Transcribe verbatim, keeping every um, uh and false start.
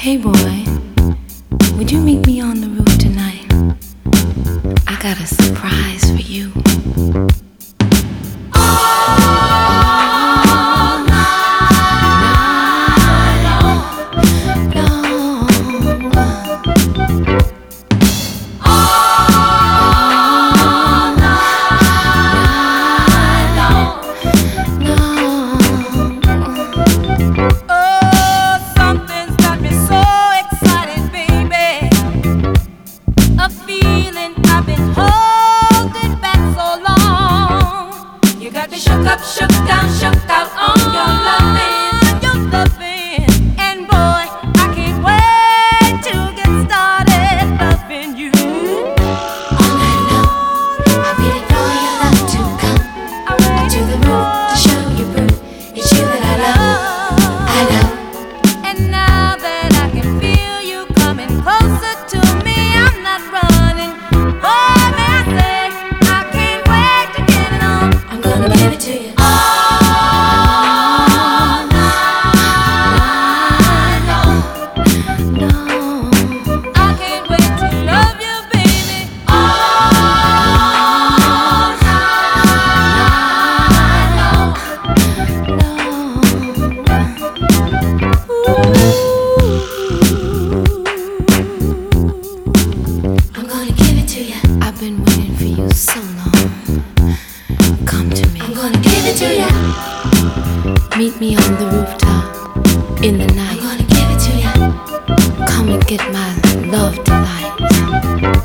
Hey boy, would you meet me on the roof tonight? I got a surprise for you. Shook up, shook down, shook out on your loving, your loving, and boy, I can't wait to get started loving you. All night long, I'm waiting for your love to come to the roof to show you proof. It's you that I love, I love. And now that I can feel you coming closer to me, I'm not running. Oh, may I say, I can't wait to get it on. I'm gonna give it to you. I've been waiting for you so long. Come to me. I'm gonna give it to you. Meet me on the rooftop in the night. I'm gonna give it to you. Come and get my love delight.